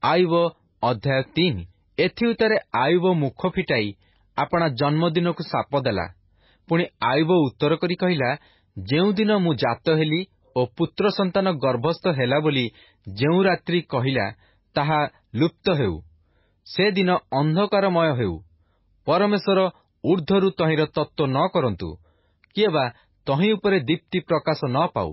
ଆୟୁବ ଅଧ୍ୟାୟ 3। ଏଥି ଉତ୍ତାରେ ଆୟୁବ ମୁଖ ଫିଟାଇ ଆପଣା ଜନ୍ମଦିନକୁ ଶାପ ଦେଲା। ପୁଣି ଆୟୁବ ଉତ୍ତର କରି କହିଲା, ଯେଉଁଦିନ ମୁଁ ଜାତ ହେଲି ଓ ପୁତ୍ର ସନ୍ତାନ ଗର୍ଭସ୍ଥ ହେଲା ବୋଲି ଯେଉଁ ରାତ୍ରି କହିଲା, ତାହା ଲୁପ୍ତ ହେଉ, ସେ ଦିନ ଅନ୍ଧକାରମୟ ହେଉ। ପରମେଶ୍ୱର ଊର୍ଦ୍ଧ୍ୱରୁ ତହିଁର ତତ୍ତ୍ୱ ନ କରନ୍ତୁ, କିଏ ବା ତହିଁ ଉପରେ ଦୀପ୍ତି ପ୍ରକାଶ ନ ପାଉ।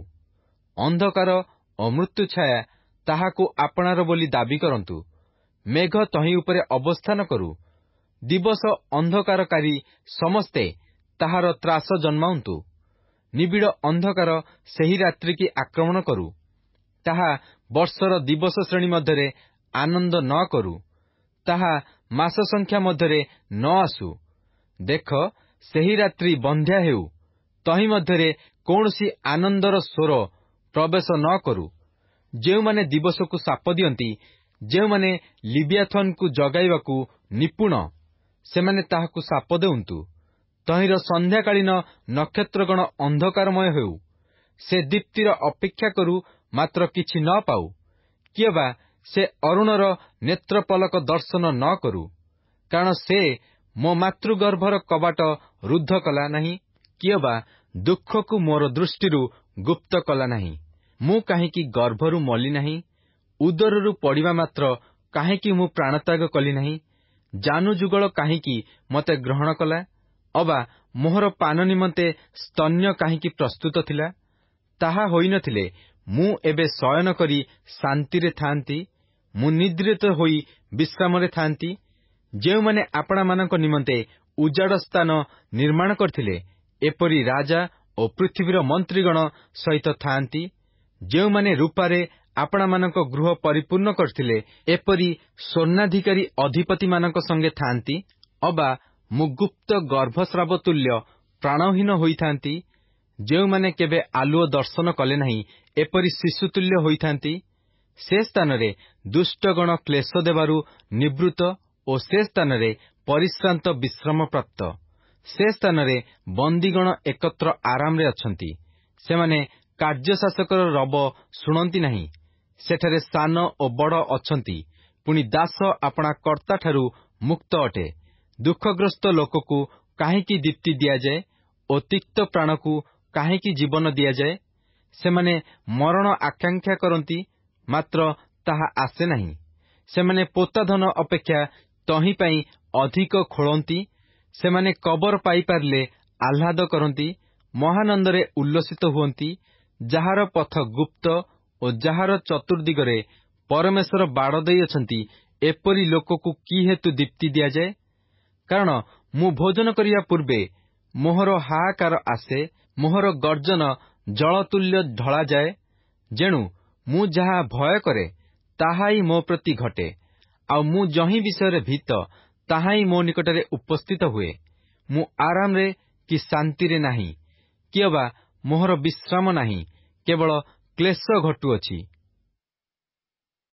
ଅନ୍ଧକାର ଓ ମୃତ୍ୟୁଛାୟା ତାହାକୁ ଆପଣାର ବୋଲି ଦାବି କରନ୍ତୁ। ମେଘ ତହିଁ ଉପରେ ଅବସ୍ଥାନ କରୁ। ଦିବସ ଅନ୍ଧକାରକାରୀ ସମସ୍ତେ ତାହାର ତ୍ରାସ ଜନ୍ମାନ୍ତୁ। ନିବିଡ଼ ଅନ୍ଧକାର ସେହି ରାତ୍ରିକି ଆକ୍ରମଣ କରୁ। ତାହା ବର୍ଷର ଦିବସ ଶ୍ରେଣୀ ମଧ୍ୟରେ ଆନନ୍ଦ ନ କରୁ। ତାହା ମାସ ସଂଖ୍ୟା ମଧ୍ୟରେ ନ ଆସୁ। ଦେଖ, ସେହି ରାତ୍ରି ବନ୍ଧ୍ୟା ହେଉ, ତହିଁ ମଧ୍ୟରେ କୌଣସି ଆନନ୍ଦର ସ୍ୱର ପ୍ରବେଶ ନ କରୁ। ଯେଉଁମାନେ ଦିବସକୁ ଶାପ ଦିଅନ୍ତି, ଯେଉଁମାନେ ଲିବିଆଥନ୍‌କୁ ଜଗାଇବାକୁ ନିପୁଣ, ସେମାନେ ତାହାକୁ ଶାପ ଦେଉନ୍ତୁ। ତହିଁର ସନ୍ଧ୍ୟାକାଳୀନ ନକ୍ଷତ୍ରଗଣ ଅନ୍ଧକାରମୟ ହେଉ। ସେ ଦୀପ୍ତିର ଅପେକ୍ଷା କରୁ, ମାତ୍ର କିଛି ନ ପାଉ। କିଏ ବା ସେ ଅରୁଣର ନେତ୍ରପଲକ ଦର୍ଶନ ନ କରୁ। କାରଣ ସେ ମୋ ମାତୃଗର୍ଭର କବାଟ ରୁଦ୍ଧ କଲା ନାହିଁ। କିଏ ବା ଦୁଃଖକୁ ମୋର ଦୃଷ୍ଟିରୁ ଗୁପ୍ତ କଲା ନାହିଁ। ମୁଁ କାହିଁକି ଗର୍ଭରୁ ମଲି ନାହିଁ? ଉଦରରୁ ପଡ଼ିବା ମାତ୍ର କାହିଁକି ମୁଁ ପ୍ରାଣତ୍ୟାଗ କଲି ନାହିଁ? ଜାନୁଯୁଗଳ କାହିଁକି ମୋତେ ଗ୍ରହଣ କଲା? ଅବା ମୋହର ପାନ ନିମନ୍ତେ ସ୍ତନ୍ୟ କାହିଁକି ପ୍ରସ୍ତୁତ ଥିଲା? ତାହା ହୋଇନଥିଲେ ମୁଁ ଏବେ ଶୟନ କରି ଶାନ୍ତିରେ ଥାନ୍ତି, ମୁଁ ନିଦ୍ରିତ ହୋଇ ବିଶ୍ରାମରେ ଥାନ୍ତି। ଯେଉଁମାନେ ଆପଣାମାନଙ୍କ ନିମନ୍ତେ ଉଜାଡ଼ ସ୍ଥାନ ନିର୍ମାଣ କରିଥିଲେ, ଏପରି ରାଜା ଓ ପୃଥିବୀର ମନ୍ତ୍ରୀଗଣ ସହିତ ଥାନ୍ତି। ଯେଉଁମାନେ ରୂପାରେ ଆପଣାମାନଙ୍କ ଗୃହ ପରିପୂର୍ଣ୍ଣ କରିଥିଲେ, ଏପରି ସ୍ୱର୍ଣ୍ଣାଧିକାରୀ ଅଧିପତିମାନଙ୍କ ସଙ୍ଗେ ଥାନ୍ତି। ଅବା ମୁଁ ଗୁପ୍ତ ଗର୍ଭସ୍ରାବ ତୁଲ୍ୟ ପ୍ରାଣହୀନ ହୋଇଥାନ୍ତି। ଯେଉଁମାନେ କେବେ ଆଲୁଅ ଦର୍ଶନ କଲେ ନାହିଁ, ଏପରି ଶିଶୁତୁଲ୍ୟ ହୋଇଥାନ୍ତି। ସେ ସ୍ଥାନରେ ଦୁଷ୍ଟଗଣ କ୍ଲେଶ ଦେବାରୁ ନିବୃତ୍ତ ଓ ସେ ସ୍ଥାନରେ ପରିଶ୍ରାନ୍ତ ବିଶ୍ରାମ ପ୍ରାପ୍ତ। ସେ ସ୍ଥାନରେ ବନ୍ଦୀଗଣ ଏକତ୍ର ଆରାମରେ ଅଛନ୍ତି। ସେମାନେ କାର୍ଯ୍ୟଶାସକର ରବ ଶୁଣନ୍ତି ନାହିଁ। ସେଠାରେ ସାନ ଓ ବଡ଼ ଅଛନ୍ତି। ପୁଣି ଦାସ ଆପଣା କର୍ତ୍ତାଠାରୁ ମୁକ୍ତ ଅଟେ। ଦୁଃଖଗ୍ରସ୍ତ ଲୋକକୁ କାହିଁକି ଦୀପ୍ତି ଦିଆଯାଏ ଓ ତିକ୍ତ ପ୍ରାଣକୁ କାହିଁକି ଜୀବନ ଦିଆଯାଏ? ସେମାନେ ମରଣ ଆକାଙ୍କ୍ଷା କରନ୍ତି, ମାତ୍ର ତାହା ଆସେ ନାହିଁ। ସେମାନେ ପୋତାଧନ ଅପେକ୍ଷା ତହିଁ ପାଇଁ ଅଧିକ ଖୋଳନ୍ତି। ସେମାନେ କବର ପାଇପାରିଲେ ଆହ୍ଲାଦ କରନ୍ତି, ମହାନନ୍ଦରେ ଉଲ୍ଲସିତ ହୁଅନ୍ତି। ଯାହାର ପଥ ଗୁପ୍ତ ଓ ଯାହାର ଚତୁର୍ଦ୍ଦିଗରେ ପରମେଶ୍ୱର ବାଡ଼ ଦେଇଅଛନ୍ତି, ଏପରି ଲୋକକୁ କି ହେତୁ ଦୀପ୍ତି ଦିଆଯାଏ? କାରଣ ମୁଁ ଭୋଜନ କରିବା ପୂର୍ବେ ମୋହର ହାହାକାର ଆସେ, ମୋହର ଗର୍ଜନ ଜଳତୁଲ୍ୟ ଢଳାଯାଏ। ଯେଣୁ ମୁଁ ଯାହା ଭୟ କରେ, ତାହା ହିଁ ମୋ ପ୍ରତି ଘଟେ। ଆଉ ମୁଁ ଯହିଁ ବିଷୟରେ ଭୀତ, ତାହା ହିଁ ମୋ ନିକଟରେ ଉପସ୍ଥିତ ହୁଏ। ମୁଁ ଆରାମରେ କି ଶାନ୍ତିରେ ନାହିଁ, କିଏ ବା ମୋହର ବିଶ୍ରାମ ନାହିଁ, କେବଳ କ୍ଲେଶ ଘଟୁଅଛି।